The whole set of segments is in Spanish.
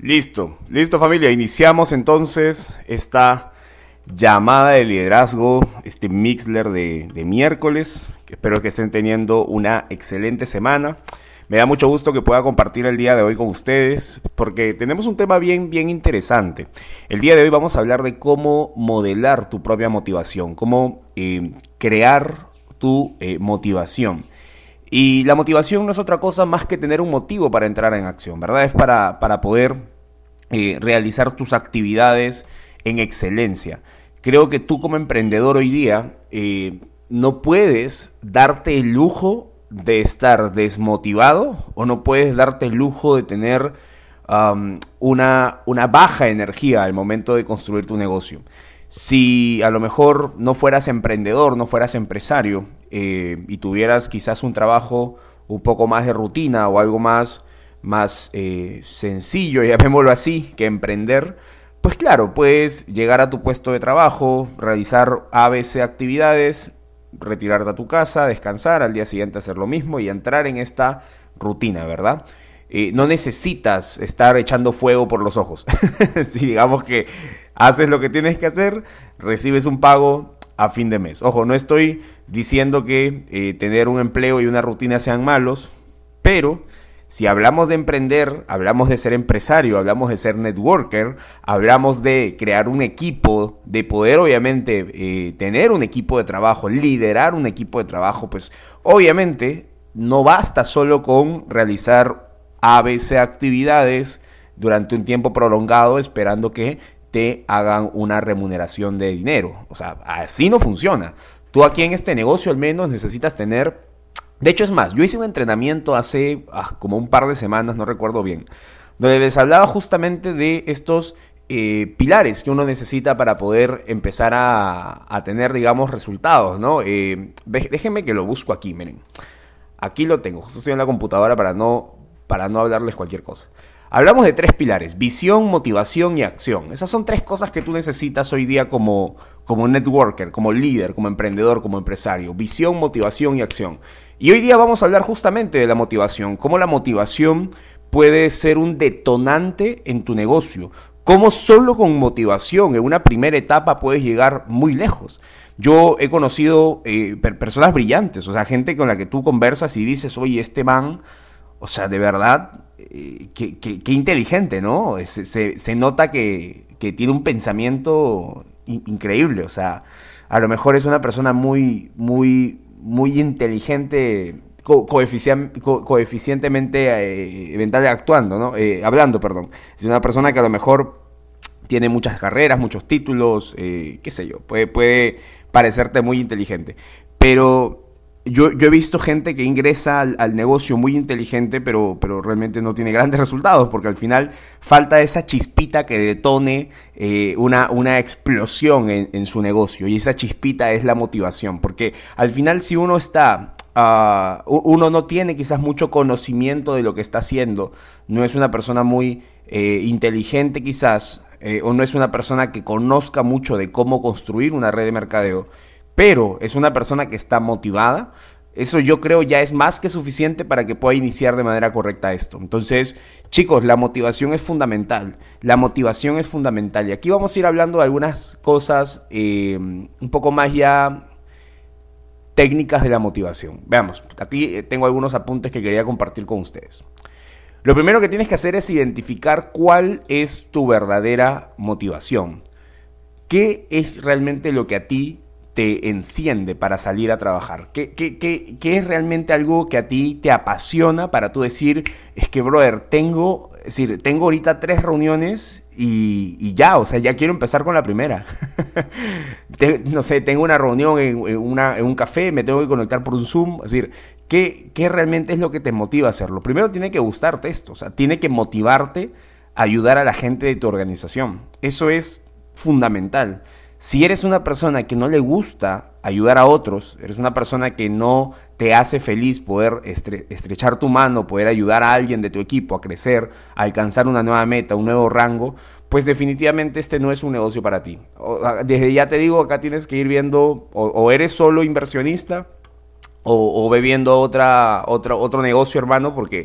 Listo familia, iniciamos entonces esta llamada de liderazgo, este Mixler de miércoles. Espero que estén teniendo una excelente semana. Me da mucho gusto que pueda compartir el día de hoy con ustedes porque tenemos un tema bien interesante. El día de hoy vamos a hablar de cómo modelar tu propia motivación, cómo crear tu motivación. Y la motivación no es otra cosa más que tener un motivo para entrar en acción, ¿verdad? Es para poder realizar tus actividades en excelencia. Creo que tú como emprendedor hoy día no puedes darte el lujo de estar desmotivado o no puedes darte el lujo de tener una baja energía al momento de construir tu negocio. Si a lo mejor no fueras emprendedor, no fueras empresario y tuvieras quizás un trabajo un poco más de rutina o algo más sencillo, llamémoslo así, que emprender, pues claro, puedes llegar a tu puesto de trabajo, realizar ABC actividades, retirarte a tu casa, descansar, al día siguiente hacer lo mismo y entrar en esta rutina, ¿verdad? No necesitas estar echando fuego por los ojos. Si digamos que haces lo que tienes que hacer, recibes un pago a fin de mes. Ojo, no estoy diciendo que tener un empleo y una rutina sean malos, pero si hablamos de emprender, hablamos de ser empresario, hablamos de ser networker, hablamos de crear un equipo, de poder obviamente tener un equipo de trabajo, liderar un equipo de trabajo, pues obviamente no basta solo con realizar ABC actividades durante un tiempo prolongado esperando que te hagan una remuneración de dinero. O sea, así no funciona. Tú aquí en este negocio al menos necesitas tener... De hecho, es más, yo hice un entrenamiento hace como un par de semanas, no recuerdo bien, donde les hablaba justamente de estos pilares que uno necesita para poder empezar a tener, digamos, resultados, ¿no? Déjenme que lo busco aquí, miren. Aquí lo tengo, justo estoy en la computadora para no hablarles cualquier cosa. Hablamos de 3 pilares: visión, motivación y acción. Esas son 3 cosas que tú necesitas hoy día como networker, como líder, como emprendedor, como empresario. Visión, motivación y acción. Y hoy día vamos a hablar justamente de la motivación. Cómo la motivación puede ser un detonante en tu negocio. Cómo solo con motivación en una primera etapa puedes llegar muy lejos. Yo he conocido personas brillantes, o sea, gente con la que tú conversas y dices, oye, este man... O sea, de verdad, qué inteligente, ¿no? Se nota que tiene un pensamiento increíble. O sea, a lo mejor es una persona muy inteligente, coeficientemente mental actuando, ¿no? Hablando, perdón. Es una persona que a lo mejor tiene muchas carreras, muchos títulos, qué sé yo, puede parecerte muy inteligente. Pero... Yo he visto gente que ingresa al negocio muy inteligente, pero realmente no tiene grandes resultados, porque al final falta esa chispita que detone una explosión en su negocio, y esa chispita es la motivación, porque al final si uno uno no tiene quizás mucho conocimiento de lo que está haciendo, no es una persona muy inteligente quizás, o no es una persona que conozca mucho de cómo construir una red de mercadeo, pero es una persona que está motivada, eso yo creo ya es más que suficiente para que pueda iniciar de manera correcta esto. Entonces, chicos, la motivación es fundamental. La motivación es fundamental. Y aquí vamos a ir hablando de algunas cosas un poco más ya técnicas de la motivación. Veamos, aquí tengo algunos apuntes que quería compartir con ustedes. Lo primero que tienes que hacer es identificar cuál es tu verdadera motivación. ¿Qué es realmente lo que a ti te enciende para salir a trabajar? ¿Qué es realmente algo que a ti te apasiona para tú decir, es que, brother, tengo ahorita 3 reuniones y ya, o sea, ya quiero empezar con la primera? No sé, tengo una reunión en un café, me tengo que conectar por un Zoom. Es decir, ¿qué realmente es lo que te motiva a hacerlo? Primero tiene que gustarte esto, o sea, tiene que motivarte a ayudar a la gente de tu organización. Eso es fundamental. Si eres una persona que no le gusta ayudar a otros, eres una persona que no te hace feliz poder estrechar tu mano, poder ayudar a alguien de tu equipo a crecer, a alcanzar una nueva meta, un nuevo rango, pues definitivamente este no es un negocio para ti. Desde ya te digo, acá tienes que ir viendo, o eres solo inversionista, o ve viendo otro negocio, hermano, porque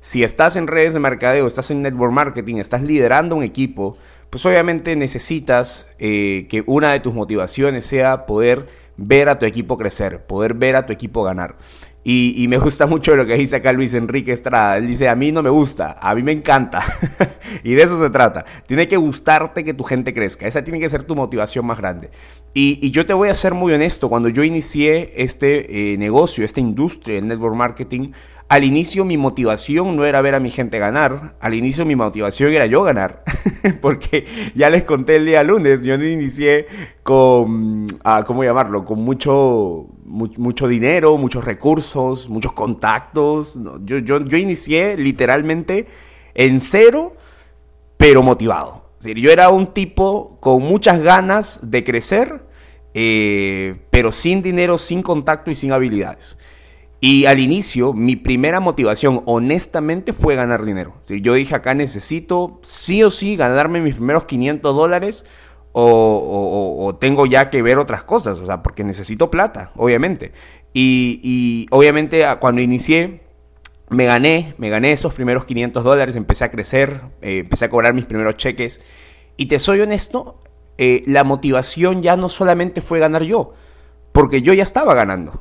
si estás en redes de mercadeo, estás en network marketing, estás liderando un equipo, pues obviamente necesitas que una de tus motivaciones sea poder ver a tu equipo crecer, poder ver a tu equipo ganar. Y me gusta mucho lo que dice acá Luis Enrique Estrada. Él dice, a mí no me gusta, a mí me encanta. Y de eso se trata. Tiene que gustarte que tu gente crezca. Esa tiene que ser tu motivación más grande. Y yo te voy a ser muy honesto. Cuando yo inicié este negocio, esta industria, el network marketing, al inicio mi motivación no era ver a mi gente ganar. Al inicio mi motivación era yo ganar. Porque ya les conté el día lunes, yo inicié con, ¿cómo llamarlo? Con mucho dinero, muchos recursos, muchos contactos. No, yo inicié literalmente en cero, pero motivado. Es decir, yo era un tipo con muchas ganas de crecer, pero sin dinero, sin contacto y sin habilidades. Y al inicio, mi primera motivación, honestamente, fue ganar dinero. ¿Sí? Yo dije, acá necesito sí o sí ganarme mis primeros $500 o tengo ya que ver otras cosas, o sea, porque necesito plata, obviamente. Y obviamente cuando inicié, me gané esos primeros $500, empecé a crecer, empecé a cobrar mis primeros cheques. Y te soy honesto, la motivación ya no solamente fue ganar yo, porque yo ya estaba ganando.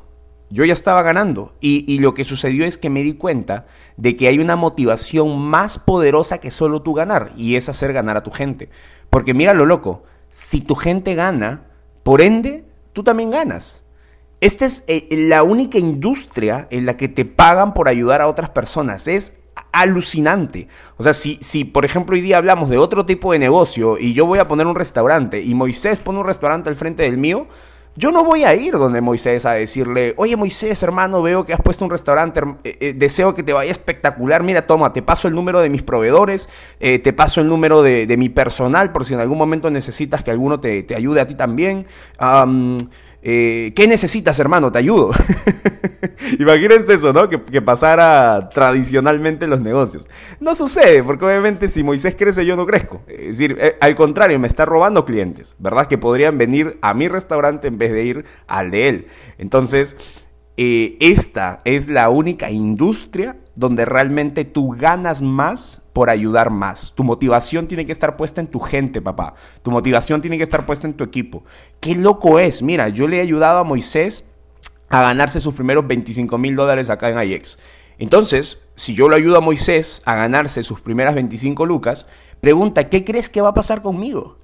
Y lo que sucedió es que me di cuenta de que hay una motivación más poderosa que solo tú ganar, y es hacer ganar a tu gente. Porque mira lo loco, si tu gente gana, por ende, tú también ganas. Esta es la única industria en la que te pagan por ayudar a otras personas. Es alucinante. O sea, si por ejemplo hoy día hablamos de otro tipo de negocio y yo voy a poner un restaurante y Moisés pone un restaurante al frente del mío, yo no voy a ir donde Moisés a decirle, oye Moisés, hermano, veo que has puesto un restaurante, deseo que te vaya espectacular, mira, toma, te paso el número de mis proveedores, te paso el número de mi personal, por si en algún momento necesitas que alguno te ayude a ti también. ¿Qué necesitas, hermano? Te ayudo. Imagínense eso, ¿no? Que pasara tradicionalmente en los negocios. No sucede, porque obviamente si Moisés crece, yo no crezco. Es decir, al contrario, me está robando clientes, ¿verdad? Que podrían venir a mi restaurante en vez de ir al de él. Entonces, esta es la única industria donde realmente tú ganas más por ayudar más. Tu motivación tiene que estar puesta en tu gente, papá. Tu motivación tiene que estar puesta en tu equipo. Qué loco es. Mira, yo le he ayudado a Moisés a ganarse sus primeros $25,000 acá en IEX. Entonces, si yo lo ayudo a Moisés a ganarse sus primeras 25 lucas, pregunta, ¿qué crees que va a pasar conmigo?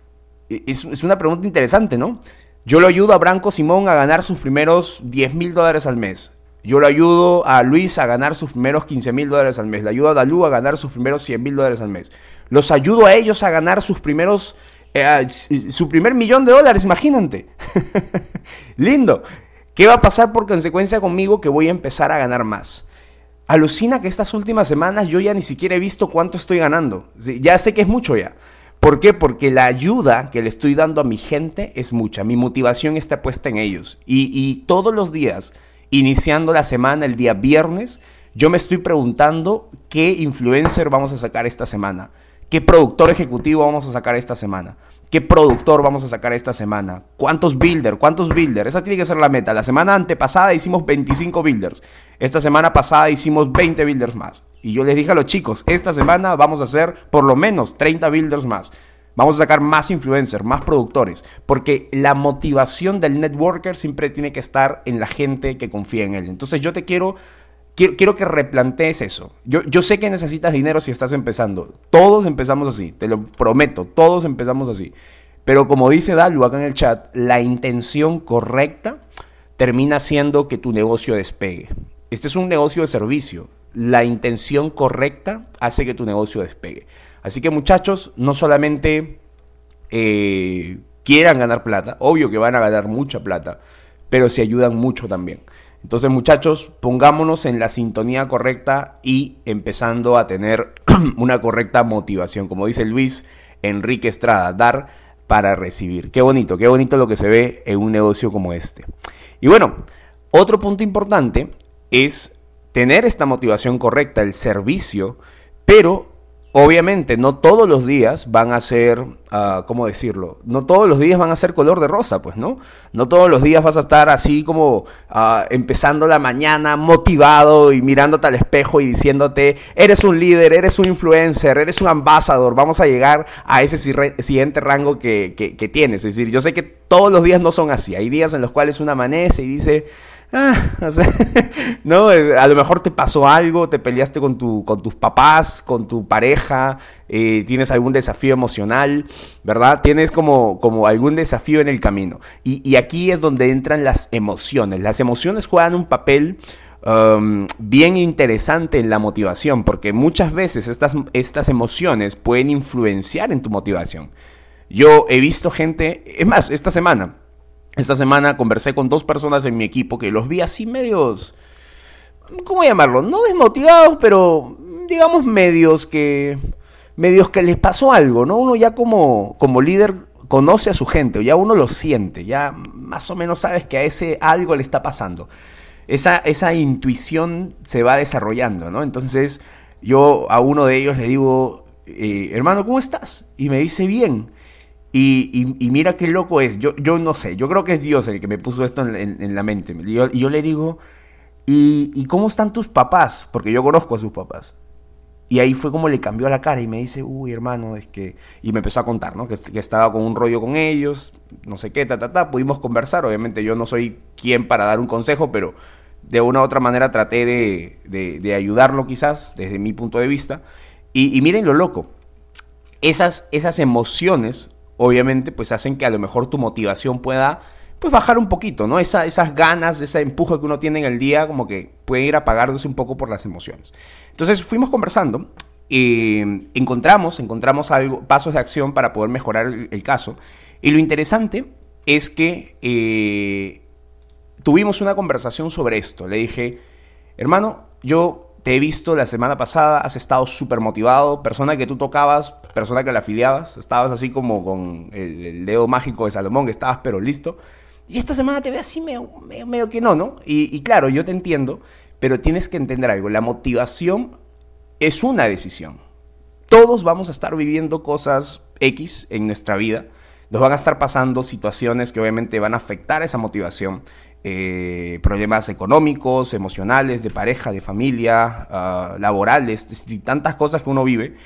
Es una pregunta interesante, ¿no? Yo lo ayudo a Branco Simón a ganar sus primeros $10,000 al mes. Yo lo ayudo a Luis a ganar sus primeros $15,000 al mes. Le ayudo a Dalú a ganar sus primeros $100,000 al mes. Los ayudo a ellos a ganar sus primeros, su primer $1,000,000, imagínate. Lindo. ¿Qué va a pasar por consecuencia conmigo? Que voy a empezar a ganar más. Alucina que estas últimas semanas yo ya ni siquiera he visto cuánto estoy ganando. Ya sé que es mucho ya. ¿Por qué? Porque la ayuda que le estoy dando a mi gente es mucha. Mi motivación está puesta en ellos. Y todos los días, iniciando la semana, el día viernes, yo me estoy preguntando qué influencer vamos a sacar esta semana. ¿Qué productor ejecutivo vamos a sacar esta semana? ¿Qué productor vamos a sacar esta semana? ¿Cuántos builders? Esa tiene que ser la meta. La semana antepasada hicimos 25 builders. Esta semana pasada hicimos 20 builders más. Y yo les dije a los chicos, esta semana vamos a hacer por lo menos 30 builders más. Vamos a sacar más influencers, más productores. Porque la motivación del networker siempre tiene que estar en la gente que confía en él. Entonces yo te quiero que replantees eso. Yo sé que necesitas dinero si estás empezando. Todos empezamos así, te lo prometo, todos empezamos así. Pero como dice Dalu acá en el chat, la intención correcta termina siendo que tu negocio despegue. Este es un negocio de servicio. La intención correcta hace que tu negocio despegue. Así que muchachos, no solamente quieran ganar plata, obvio que van a ganar mucha plata, pero se ayudan mucho también. Entonces, muchachos, pongámonos en la sintonía correcta y empezando a tener una correcta motivación. Como dice Luis Enrique Estrada, dar para recibir. Qué bonito lo que se ve en un negocio como este. Y bueno, otro punto importante es tener esta motivación correcta, el servicio, pero obviamente, no todos los días van a ser, ¿cómo decirlo? No todos los días van a ser color de rosa, pues, ¿no? No todos los días vas a estar así como empezando la mañana motivado y mirándote al espejo y diciéndote, eres un líder, eres un influencer, eres un ambassador, vamos a llegar a ese siguiente rango que tienes. Es decir, yo sé que todos los días no son así. Hay días en los cuales uno amanece y dice... o sea, no, a lo mejor te pasó algo, te peleaste con tus papás, con tu pareja, tienes algún desafío emocional, ¿verdad? Tienes como algún desafío en el camino. Y aquí es donde entran las emociones. Las emociones juegan un papel bien interesante en la motivación, porque muchas veces estas emociones pueden influenciar en tu motivación. Yo he visto gente, es más, esta semana conversé con 2 personas en mi equipo que los vi así medios, ¿cómo llamarlo? No desmotivados, pero digamos medios que les pasó algo, ¿no? Uno ya como líder conoce a su gente, ya uno lo siente, ya más o menos sabes que a ese algo le está pasando. Esa intuición se va desarrollando, ¿no? Entonces yo a uno de ellos le digo, hermano, ¿cómo estás? Y me dice, bien. Y mira qué loco es, yo no sé, yo creo que es Dios el que me puso esto en la mente. Y yo le digo, ¿y cómo están tus papás? Porque yo conozco a sus papás. Y ahí fue como le cambió la cara y me dice, uy, hermano, es que... Y me empezó a contar, ¿no? Que estaba con un rollo con ellos, no sé qué, pudimos conversar. Obviamente yo no soy quien para dar un consejo, pero de una u otra manera traté de ayudarlo quizás, desde mi punto de vista. Y miren lo loco, esas emociones... obviamente pues hacen que a lo mejor tu motivación pueda pues bajar un poquito, ¿no? Esas ganas, ese empuje que uno tiene en el día como que puede ir apagándose un poco por las emociones. Entonces fuimos conversando y encontramos pasos de acción para poder mejorar el caso. Y lo interesante es que tuvimos una conversación sobre esto. Le dije, hermano, yo te he visto la semana pasada, has estado súper motivado, persona que tú tocabas, persona que la afiliabas, estabas así como con el dedo mágico de Salomón, que estabas pero listo. Y esta semana te veo así medio que no. Y claro, yo te entiendo, pero tienes que entender algo, la motivación es una decisión. Todos vamos a estar viviendo cosas X en nuestra vida, nos van a estar pasando situaciones que obviamente van a afectar esa motivación. Problemas económicos, emocionales, de pareja, de familia, laborales, tantas cosas que uno vive,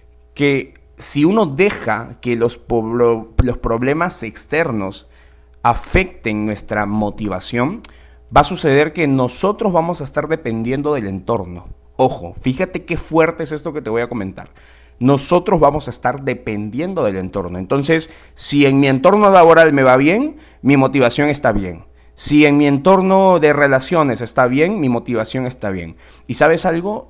que si uno deja que los problemas externos afecten nuestra motivación, va a suceder que nosotros vamos a estar dependiendo del entorno. Ojo, fíjate qué fuerte es esto que te voy a comentar. Nosotros vamos a estar dependiendo del entorno. Entonces, si en mi entorno laboral me va bien, mi motivación está bien. Si en mi entorno de relaciones está bien, mi motivación está bien. ¿Y sabes algo?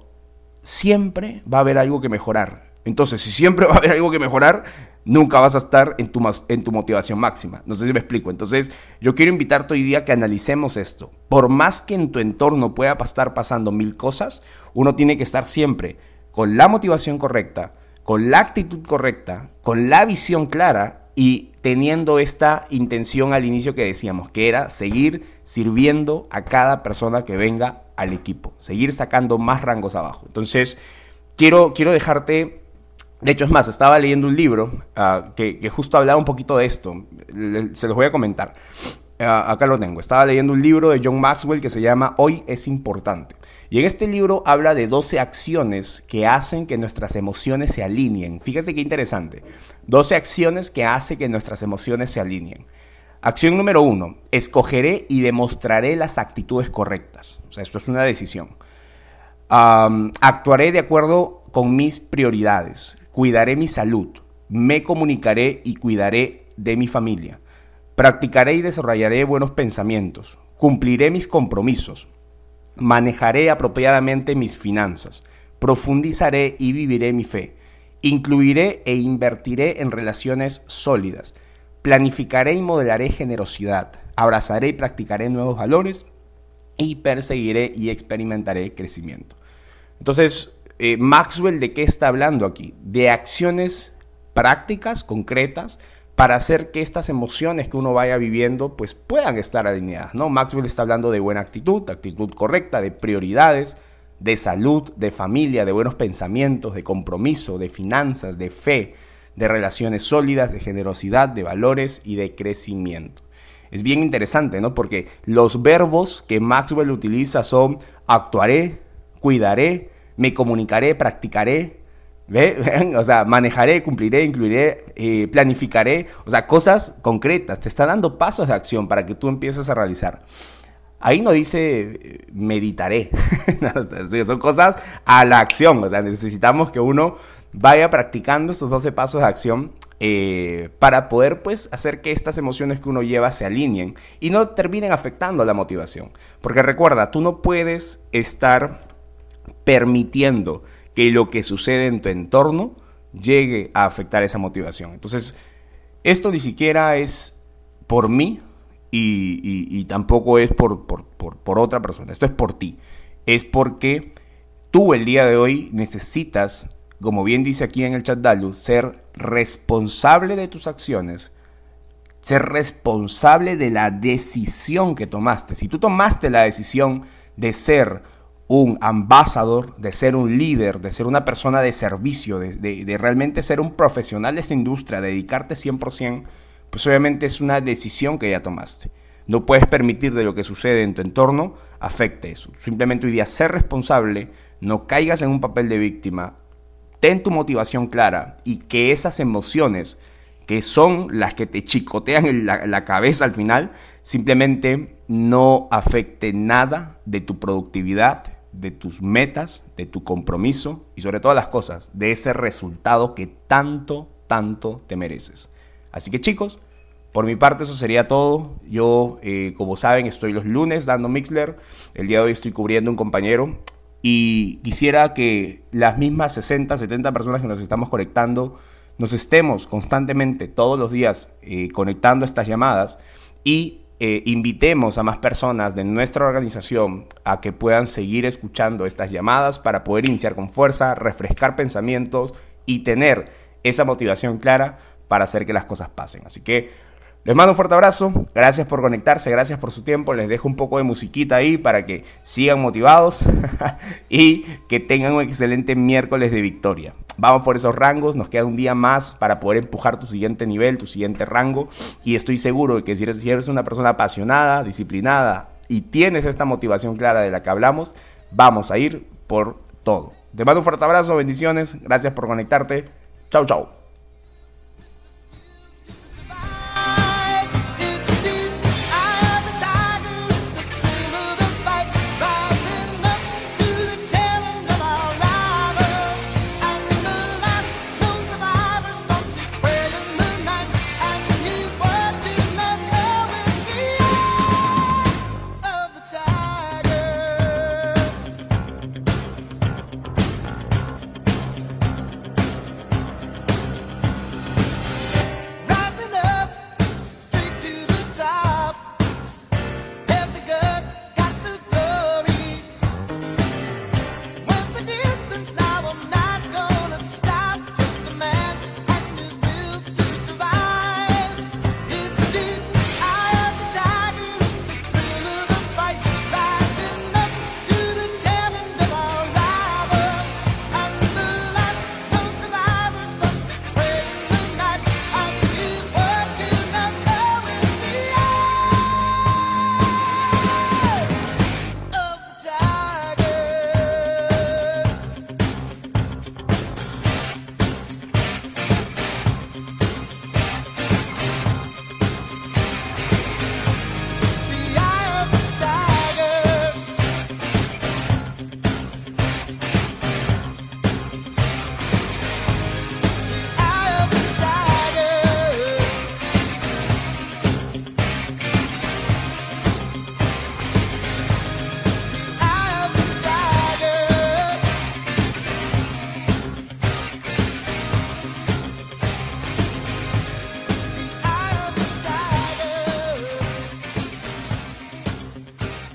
Siempre va a haber algo que mejorar. Entonces, si siempre va a haber algo que mejorar, nunca vas a estar en tu motivación máxima. No sé si me explico. Entonces, yo quiero invitarte hoy día a que analicemos esto. Por más que en tu entorno pueda estar pasando 1000 cosas, uno tiene que estar siempre con la motivación correcta, con la actitud correcta, con la visión clara y teniendo esta intención al inicio que decíamos, que era seguir sirviendo a cada persona que venga al equipo, seguir sacando más rangos abajo. Entonces, quiero dejarte, de hecho es más, estaba leyendo un libro que justo hablaba un poquito de esto, se los voy a comentar, acá lo tengo, estaba leyendo un libro de John Maxwell que se llama Hoy es importante. Y en este libro habla de 12 acciones que hacen que nuestras emociones se alineen. Fíjese qué interesante. 12 acciones que hacen que nuestras emociones se alineen. Acción número 1. Escogeré y demostraré las actitudes correctas. O sea, esto es una decisión. Actuaré de acuerdo con mis prioridades. Cuidaré mi salud. Me comunicaré y cuidaré de mi familia. Practicaré y desarrollaré buenos pensamientos. Cumpliré mis compromisos. Manejaré apropiadamente mis finanzas, profundizaré y viviré mi fe, incluiré e invertiré en relaciones sólidas, planificaré y modelaré generosidad, abrazaré y practicaré nuevos valores y perseguiré y experimentaré crecimiento. Entonces, Maxwell, ¿de qué está hablando aquí? De acciones prácticas, concretas, para hacer que estas emociones que uno vaya viviendo pues puedan estar alineadas, ¿no? Maxwell está hablando de buena actitud correcta, de prioridades, de salud, de familia, de buenos pensamientos, de compromiso, de finanzas, de fe, de relaciones sólidas, de generosidad, de valores y de crecimiento. Es bien interesante, ¿no? Porque los verbos que Maxwell utiliza son actuaré, cuidaré, me comunicaré, practicaré, ¿ve? O sea, manejaré, cumpliré, incluiré, planificaré, o sea, cosas concretas. Te está dando pasos de acción para que tú empieces a realizar. Ahí no dice meditaré, son cosas a la acción, o sea, necesitamos que uno vaya practicando estos 12 pasos de acción para poder pues hacer que estas emociones que uno lleva se alineen y no terminen afectando la motivación. Porque recuerda, tú no puedes estar permitiendo que lo que sucede en tu entorno llegue a afectar esa motivación. Entonces, esto ni siquiera es por mí y tampoco es por otra persona. Esto es por ti. Es porque tú el día de hoy necesitas, como bien dice aquí en el chat Dalu, ser responsable de tus acciones, ser responsable de la decisión que tomaste. Si tú tomaste la decisión de ser un ambasador, de ser un líder, de ser una persona de servicio, de realmente ser un profesional de esta industria, dedicarte 100%, pues obviamente es una decisión que ya tomaste. No puedes permitir de lo que sucede en tu entorno afecte eso. Simplemente hoy día ser responsable, no caigas en un papel de víctima, ten tu motivación clara y que esas emociones que son las que te chicotean en la cabeza al final, simplemente no afecte nada de tu productividad, de tus metas, de tu compromiso y sobre todas las cosas, de ese resultado que tanto te mereces. Así que chicos, por mi parte eso sería todo. Yo, como saben, estoy los lunes dando Mixler. El día de hoy estoy cubriendo un compañero y quisiera que las mismas 60, 70 personas que nos estamos conectando, nos estemos constantemente todos los días conectando estas llamadas y invitemos a más personas de nuestra organización a que puedan seguir escuchando estas llamadas para poder iniciar con fuerza, refrescar pensamientos y tener esa motivación clara para hacer que las cosas pasen. Así que les mando un fuerte abrazo, gracias por conectarse, gracias por su tiempo, les dejo un poco de musiquita ahí para que sigan motivados y que tengan un excelente miércoles de victoria. Vamos por esos rangos, nos queda un día más para poder empujar tu siguiente nivel, tu siguiente rango y estoy seguro de que si eres una persona apasionada, disciplinada y tienes esta motivación clara de la que hablamos, vamos a ir por todo. Te mando un fuerte abrazo, bendiciones, gracias por conectarte, chau chau.